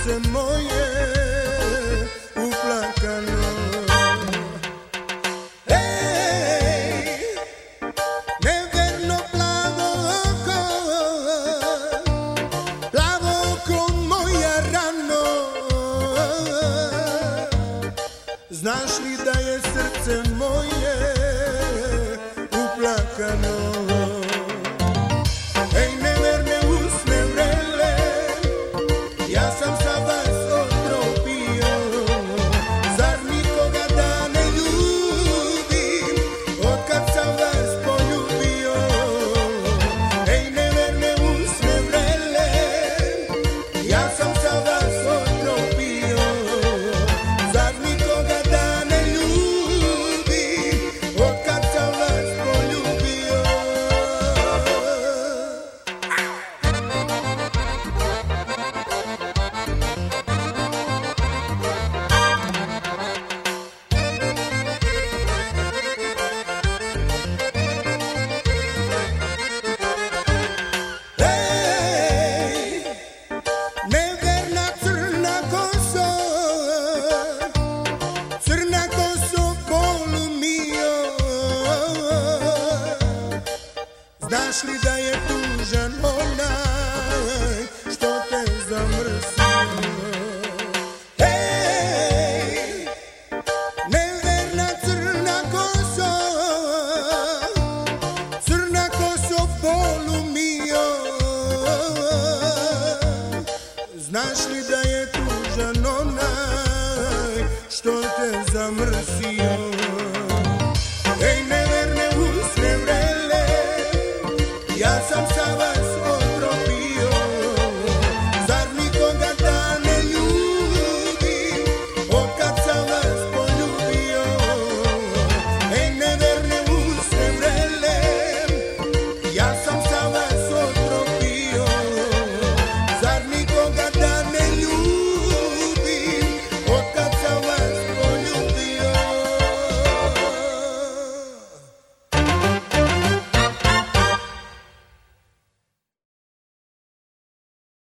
srce moje uplakano. Ej, neverno plavo oko moja rano. Znaš li da je srce moje uplakano? Ej, neverne usne vrele, ja sam sa vas otropio. Zar nikoga da ne ljubim, otkad sam vas poljubio? Ej, neverne usne vrele, ja sam sa vas otropio. Zar nikoga da ne ljubim, otkad sam vas poljubio? Ej, neverna crna koso bolu mio. Znaš li da je tužan onaj što te zamrsio? Ej, neverna crna koso bolu mio. Znaš li da je tužan onaj što te zamrsio?